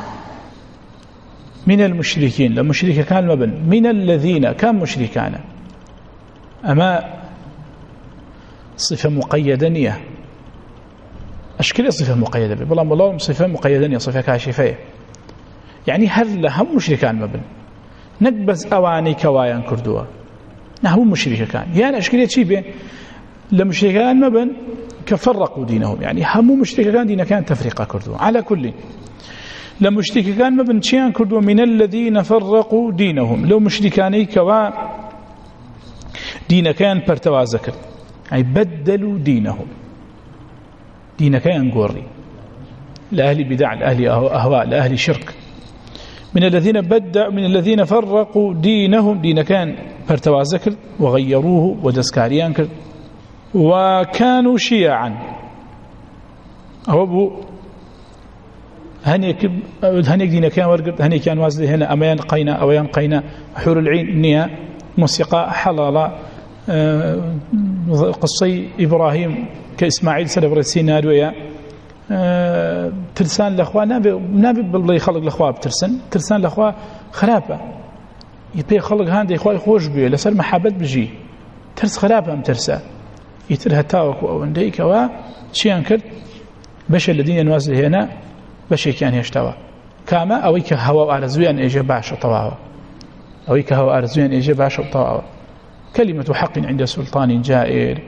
من المشركين لمشرك كان مبن من الذين كان مشركان أما صفة مقيدة أشكال صفة مقيدة بالله صفة مقيدة صفة كاشفة يعني هل لهم مشركان مبن نقبز أواني كوايان كردوا نحن مشركان يعني أشكالية شيء بيه لمشركان مبن كفرقوا دينهم يعني هم مشركان دين كان تفريقا كردوا على كل لمشركان مبن شيئا كردوا من الذين فرقوا دينهم لو مشركاني كوا دين كان برتوازكر أي بدلوا دينهم دين كان قوري لأهل بدع لأهل أهواء لأهل شرك من الذين فرقوا دينهم دين كان برتوازكر وغيروه ودسكاريان كر وكانوا شيعا أو هنيك دين كان ورقد هنيك كان وازده هنا أميان قينا أويان قينا حور العين نية موسيقى حلالة قصي إبراهيم كإسماعيل سلف رسينا دويا ترسان الأخوة نابي بالله يخلق الأخوة ترسان الأخوة خرابة يبي خلق هاندي إخوة خوش بيه لسر محبت بجي ترس خرابة أم ترسا يترها تاوك وأنديك وشيئا كرد بشي الذين ينوازل هنا بشي كان يشتوى كاما أويك هوا أرزويا إيجي باشا طواوا أويك هوا أرزويا إيجي باشا طواوا كلمة حق عند سلطان جائر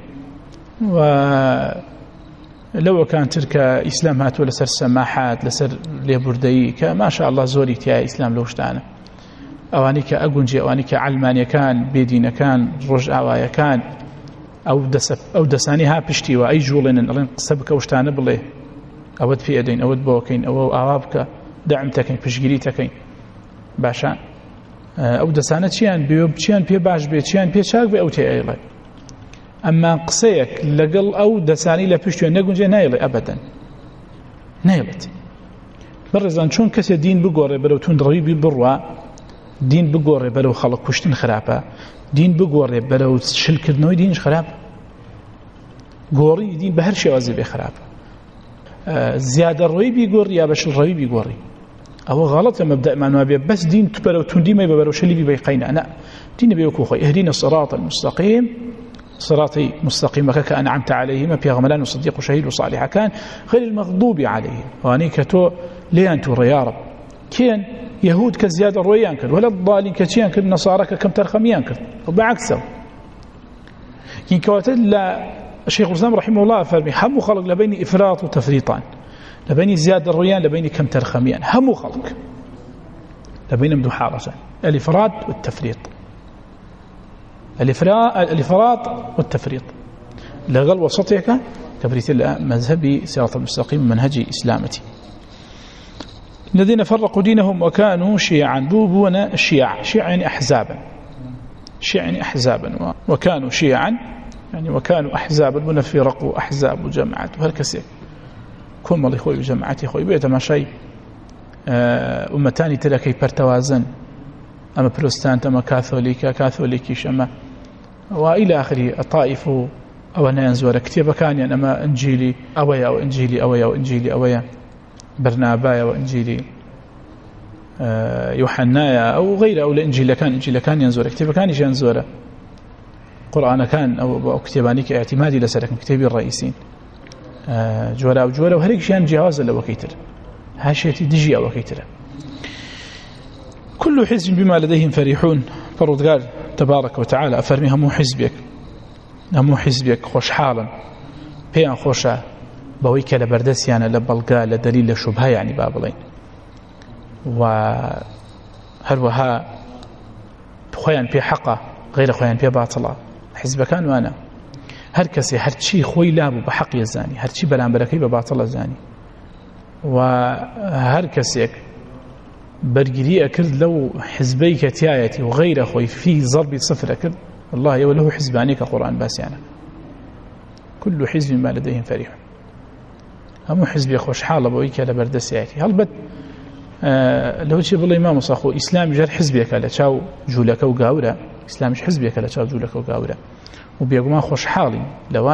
ولو كان تلك إسلام هاتوا لسر سماحات لسر ليبردي ما شاء الله زوري تيا إسلام لوشتانا أوانيك أقنجي أوانيك علمانيا كان بيدين كان رجعوايا كان أو دسانيها بشتي وأي جولين سبك وشتانا بالله أود في أدين أود بوكين أو أوابك دعمتكين بشجريتكين باشان أو دسانة چیان بيوب چیان پی باش بي چیان پی چاك بي أو تي أيضا أما قصيك لقل أو دساني لبشتوين نقنجي نايلي أبدا نايلت برزان چون كسي دين بقوري بلو تون ربيبي بروا دين بقوري بلو خلق كشتين خرابة دين بقوري بلو شلكرنوي دينش خراب قوري دين بهر شوازي بي خراب زيادة الروي بيقوري يا بشل الروي بيقوري أو غلط مبدأ معناه بس دين تبرو تندي ما يبرو شلي بيقينا أنا دين بيوكو خوي اهدينا الصراط المستقيم صراطي مستقيم كأن أنعمت عليهم بيغملان وصديق وشهيد وصالح كان غير المغضوب عليهم وانيك تو ليان تو يا رب كين يهود كزيادة الرويان كر ولا الضالين كتيان كر نصارى كم ترخميان كر وبعكسه كين كواتل الشيخ الإسلام رحمه الله فرمي هم خلق لبين إفراط وتفريطان لبين زيادة الرويان لبين كم ترخميان هم خلق لبين مدو حارسان الإفراد والتفريط الإفراط والتفريط لغل وسطك كبريت مذهبي صراط المستقيم منهج إسلامتي الذين فرقوا دينهم وكانوا شيعا بوبونا شيع يعني أحزابا وكانوا شيعا يعني وكانوا أحزابا ونفرقوا أحزاب وجماعات وهالكسي كم الله يخوي وجماعات يخوي بيت ما شيء أمتاني تلكي برتوازن أما بروستانت أما كاثوليكيش أما وإلى آخره الطائف أو أن ينزور كتير كان يعني أما إنجيلي أويا وإنجيلي أويا وإنجيلي أويا برنابايا وإنجيلي يوحنايا أو غيره أو إنجيل كان ينزور كتير كان ينزور قرآن كان أو كتابانيك اعتمادي لسلك كتابي الرئيسين جورا وهريك شيئا جهاز لو كيتر هاشيتي دجي أو كيتر كل حزب بما لديهم فرحون فرد قال تبارك وتعالى أفرمي همو حزبك خوش حالا بيان خوشا بويك لبردسيانا لبلقا لدليل لشبهة يعني بابلين وهروها خويا بي حقا غير خويا بي باطلا حزب كان وانا هر كسي هر شي خوي لابو بحق يزاني هر شي بلان بركي بباطلا زاني وهر كسيك برگیری اکرد لو حزبی کتیایتی و غیر خوی فی ضرب صفر اکرد الله يوله حزباني كقرآن بس يعني كل حزب ما لديهم فريح هم حزب خوش حالة بويك لبردسياتي هل بد لو شي بالله ما مصاخو إسلام جر حزبك على تشاو جولك وقاورة إسلام مش حزبك على تشاو جولك وقاورة وبيقوا ما خوش حالي لو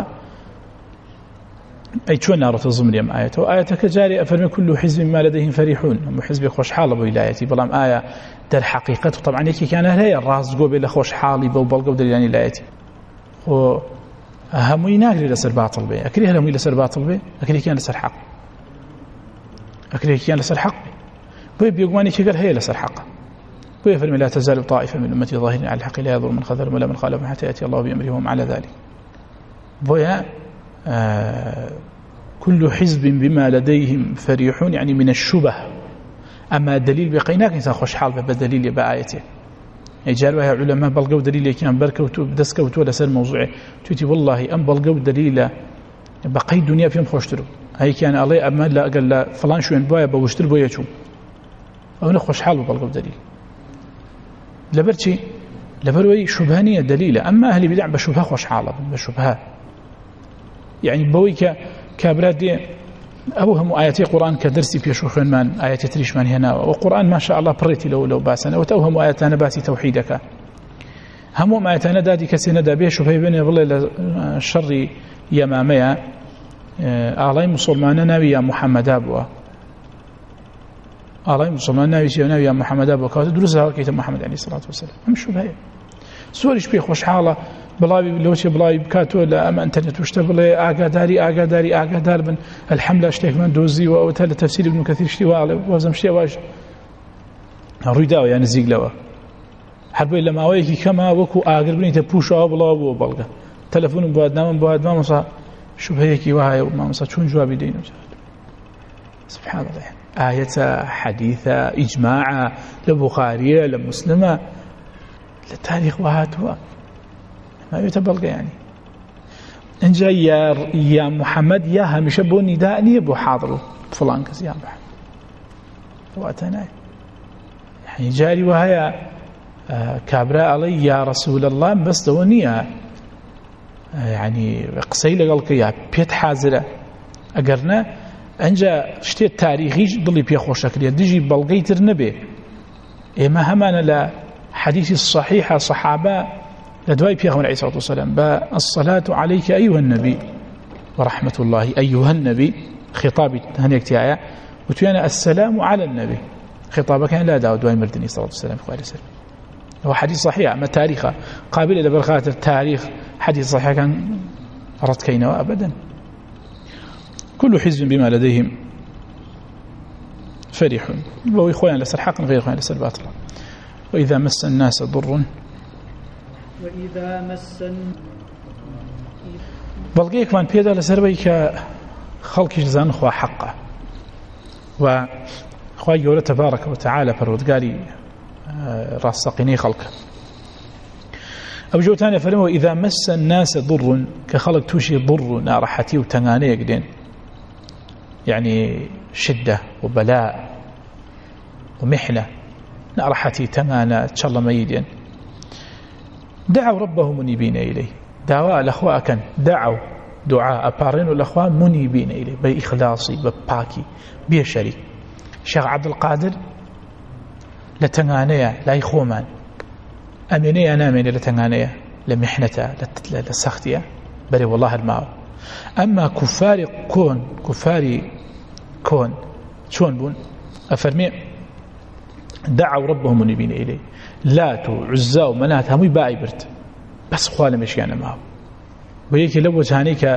أي شو نارة الزمريم آيته وآيتك جاري أفرمي كل حزب ما لديهم فريحون هم حزب خوش حالة بولايتي بلام آية در حقيقة طبعا يكي كان هي الراس جو بلا خوش حالي بوبلغ دليلاني لايتي و هم يناقري لسر باطل بي أكريه لهم لسر باطل بي أكريه كان لسر حق بيقواني كي قال هي لسر حق بيفرمي لا تزال طائفة من أمتي ظاهرين على الحق لا يضر من خذل ولا من خالف حتى يأتي الله بأمرهم على ذلك بويا كل حزب بما لديهم فريحون يعني من الشبه أما دليل بقيناك إنسان خوش حال بدليل بآيته يجعل وهي علماء بلقوا دليل كان بركوا بدسكوا لسر موضوعه توتي والله أم بلقوا دليل بقي الدنيا فيهم خوشتروا هاي كان الله أما لا قال فلان شو ينبايا بوشتر بويا شو أو نخوش حال بلقوا دليل لبروي شبهانية دليلة أما أهل بدع بشبهة خوش حالة بشبهة يعني بويك كابرات دي أوهم آياتي قرآن كدرسي بيشوخين من آياتي تريش من هنا وقرآن ما شاء الله بريتي لو باسنا وتوهم آياتنا باسي توحيدك همهم آياتنا دادي كسينا دابيه شوفي بني بالله الشر يمامية آلاي مسلمان ناوي يا محمد أبوه آلاي مسلمان ناوي يا محمد أبوه كواتي دروسها وكيت محمد عليه الصلاة والسلام هم شبهه سوريش بي خوش حالة بلاوي لوشي بلاوي بكاتو لا أما انترنت واشتغل آقادار بن الحملة اشتيك من دوزي وأوتها لتفسير ابن كثير اشتواء وزم اشتواء رويداو يعني زيق لوا حربوا إلا ما ويكي كما وكو آقر بني تبوشوا بلاو وبلغا تلفون بواد ما مصا شبهيكي وهاي ما مصا شون جوابي دينو سبحان الله آية حديثة إجماع لبخارية لمسلمة للتاريخ وهاتوا ما يتبلغ يعني إن جاء يا محمد يا همش بو نداء بو حاضر فلان كز يا محمد وقتنا يعني جاري وهي كابراء علي يا رسول الله بس دونية يعني قصيلة قالك يا بيت حازرة أقرنا أنجا شتي التاريخي ضلي بيخوش أكريا ديجي بلغيتر نبي إما همانا لا حديث الصحيحة صحابة لدواي بيغمر عليه الصلاة والسلام الصلاة عليك أيها النبي ورحمة الله أيها النبي خطابي هنيك تيايا وتيانا السلام على النبي خطابك كان لا داود دواي مردني صلى الله عليه وسلم في وسلم هو حديث صحيح أما تاريخه قابل إلى برخات التاريخ حديث صحيح كان رد كينه أبدا كل حزب بما لديهم فرحون وإخوان لسر حق غير إخوان لسر باطل وإذا مس الناس ضر وإذا مس بلغيك من بيدا لسربيك خلق جزان خوا حقه وخوا يقول تبارك وتعالى فرودقالي راسقيني خلقه أو جوتان فرموا إذا مس الناس ضر كخلق توشي ضر نارحتي وتنغاني يقدين يعني شدة وبلاء ومحنة نارحتي تنغانا إن شاء الله ميدين دعوا ربهم منيبين إليه دعوا الأخوة كان دعوا دعاء أبارين والأخوة منيبين إليه بإخلاصي بباكي بيشري شيخ عبد القادر لتنغانيا لا يخومان أميني أنا أميني لتنغانيا لمحنته لسختية بل والله الماء أما كفاري كون شون بون أفرمي دعوا ربهم منيبين إليه لات وعزا ومنات همي باعي برت بس خوالي مشيانا معه ويكي لو جهانيك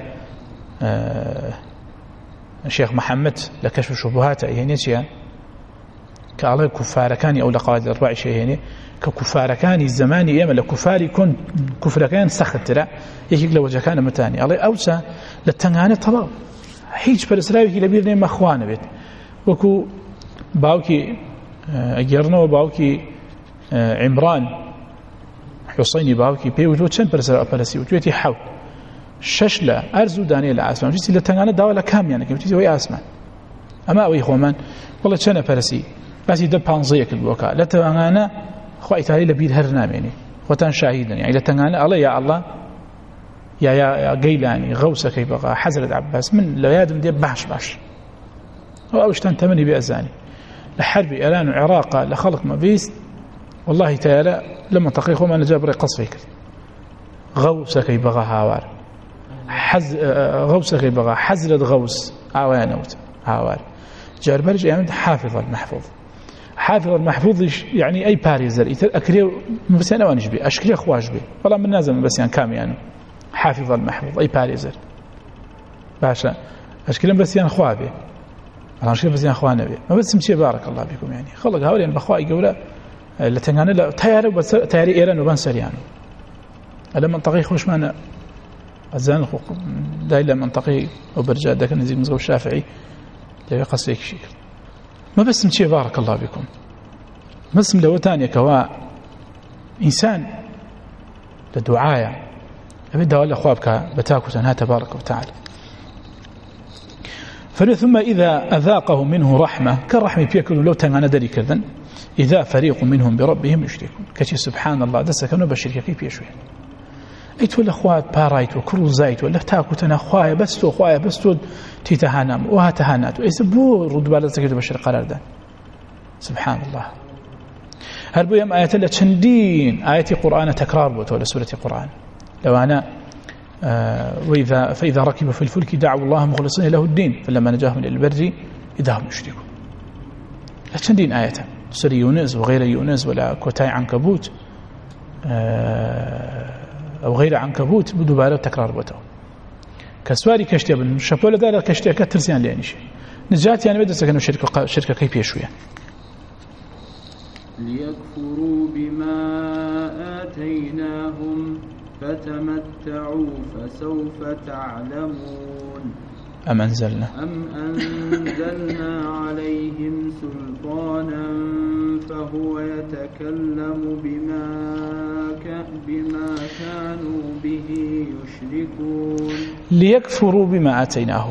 الشيخ محمد لكشف الشبهات يعني كالله كفاركاني أو لقواعد الأربع شيء يعني ككفاركاني الزماني إيما لكفاري كن كفركان سخت لا يكي لو جهكان متاني الله أوسع للتنغانة طبعا حيج فالإسرائيل لبيرني مخوانا بيت وكو باوكي أجرنا وباوكي عمران حسيني باوكي بيوجود شن برسي وجوتي حول ششلة أرزو دانيال عاسمان جيتي لتنغانة داولا كام يعني كم جيتي وي عاسمان أما أوي خومان والله شن برسي بس يدب بانزيك البوكا لتنغانة خواهي تالي لبيد هرنام يعني وتان شاهدا يعني لتنغانة الله يا الله يا قيلاني غوسة كي بغا حزرة عباس من لو يادم دي باش وأوشتان تمني بأزاني لحرب إيران وعراق لخلق ما بيس والله تعالى لما تقيخه ما نجابري قصفك غوسة كي بغا هاوار غوسة كي بغا حزرة غوس عوانوت هاوار جاربرج يعني حافظ المحفوظ يعني أي باريزر أكريه بس أنا وانش بي أشكري أخواش بي والله من نازل بس يعني كام يعني حافظ المحفوظ أي باريزر باشا أشكري بس يعني أخواه بي أنا أشكري بس يعني أخوانا بي ما بس مشي بارك الله بكم يعني خلق هاولي يعني بأخوائي قولا لتنغانا لا تياري إيران وبان سريانو ألا منطقي خوش معنا الزان الخوق دايلا منطقي وبرجاء داك نزيق مزغو الشافعي لا يقص ليك شكل ما بس مشي بارك الله بكم مسم لو تاني كوا إنسان لدعاية أبدا ولا أخوابك بتاكو تنها تبارك وتعالى ثم إذا أذاقه منه رحمة كالرحمة بيكلوا لو تنغانا داري كذن إذا فريق منهم بربهم يشركون كشي سبحان الله دسك نبشر كيف يشوي أيت ولا أخوات بارايت وكل زايت ولا تاكو تنا خوايا بس تو تيتهانم وهاتهانات ويسبو رد بالك بشر قرار ده سبحان الله هربو يوم آيات الله تشندين آيات قرآن تكرار بوت ولا سورة قرآن لو أنا فإذا ركبوا في الفلك دعوا الله مخلصين له الدين فلما نجاهم إلى البر إذا هم يشركون تشندين آياتها سورة يونس وغير يونس ولا كوتاي عنكبوت أو غير عنكبوت بدوبارة تكرار بوته كسواري كشتي بن شابولا دار كشتي كترسيان لاني شيء نجات يعني بدرس كانوا شركه كيف يشوي ليكفروا بما آتيناهم فتمتعوا فسوف تعلمون أم أنزلنا عليهم سلطانا فهو يتكلم بما كانوا به يشركون ليكفروا بما آتيناهم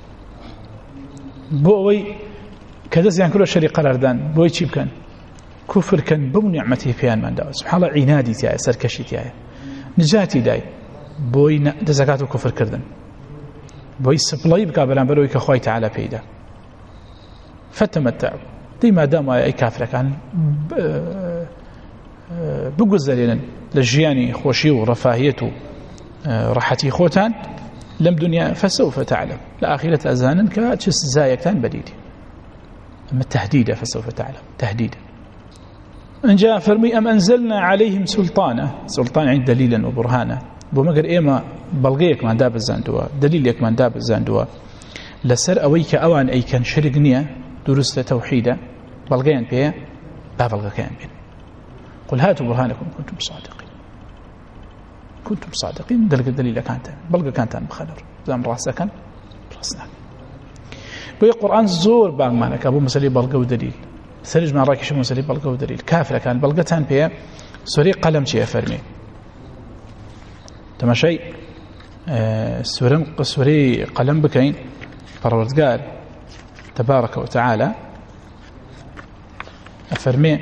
بوي كذا يعني كل شيء قراردان بوي شيء كان كفر كان بو نعمته فيان من داو سبحان الله عنادي تاعي سركشي تاعي نجاتي داي بوي دزكات كفر كردن بوي سبلاي بقابلان بروي كخوي تعالى بيدا فتمتعوا دي ما دام اي كافر كان بجزلين لجياني خوشي ورفاهيته راحتي خوتان لم دنيا فسوف تعلم لآخرة أزانا كاتشس زايكتان بديدي أما التهديد فسوف تعلم تهديد إن جاء فرمي أم أنزلنا عليهم سلطان عند دليلا وبرهانا بمقر إيما بلغيك من داب الزاندوا دليلك من داب الزاندوا لسر أويك أوان أي كان شرقنية درست توحيدا بلغيان بيه بابلغ كان بين قل هاتوا برهانكم كنتم صادقين دلق الدليل كانت بلغ كانت بخلر زام راسك راسنا بي قرآن زور باغ مانك أبو مسلي بلغ ودليل سرج ما راكش مسلي بلغ ودليل كافر كان بلغتان بيه سوري قلم شيء فرمي تماشي سوري قلم بكين پروردگار تبارك وتعالى أفرمي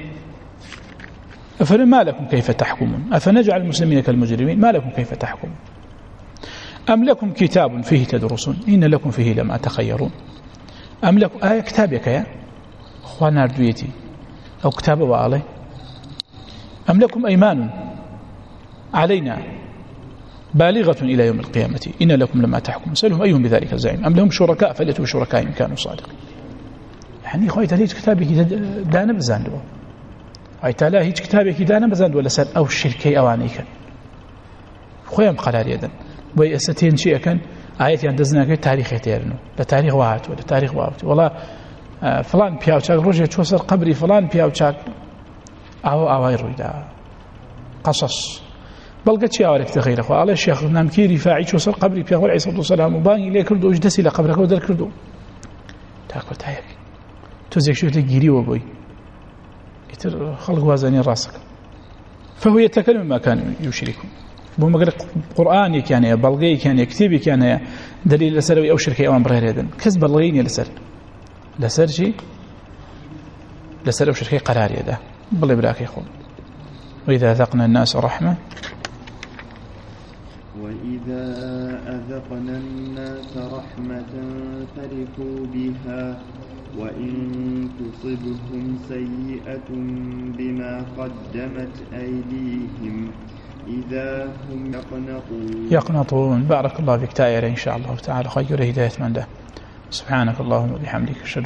ما لكم كيف تحكمون أفنجعل المسلمين كالمجرمين ما لكم كيف تحكمون أم لكم كتاب فيه تدرسون إن لكم فيه لما تخيرون أم لكم آية كتابك يا أخوان أردويتي أو كتاب وعلي أم لكم أيمان علينا بالغة إلى يوم القيامة إن لكم لما تحكمون سألهم أيهم بذلك الزعيم أم لهم شركاء فليتوا شركائهم كانوا صادقين يعني خوي تليج كتابك دانا بزاندو أي تلا هيج كتابك دانا بزاندو ولا سر أو الشركي أوانيك خويا قرار يدا بي أستين شيء كان آيات يندزنا تاريخ يتيرنو لتاريخ واحد ولا تاريخ واحد والله فلان بياو شاك رجع توصل قبري فلان بياو شاك أو يرويدا قصص بلقت شيء أورك تغير أخوة على الشيخ نامكي رفاعي توصل قبري بياو عليه الصلاة والسلام وباني ليه كردو اجدسي لقبرك ودر كردو تاكل تايك توزيك شو تجيري وبوي يتر خلق وازني راسك فهو يتكلم ما كان يشركون بما قال قرآن كان بلغي كان يكتب كان دليل لسروي أو شركة أو أمر هذا كذب بلغيني لسر شيء لسر أو شركة قرار يده بالله براك يا أخوان وإذا أذقنا الناس رحمة وإذا أذقنا الناس رحمة فرحوا بها وإن تصبهم سيئة بما قدمت أيديهم إذا هم يقنطون بارك الله فيك تائر إن شاء الله تعالى خير هداية من ده سبحانك اللهم وبحمدك أشهد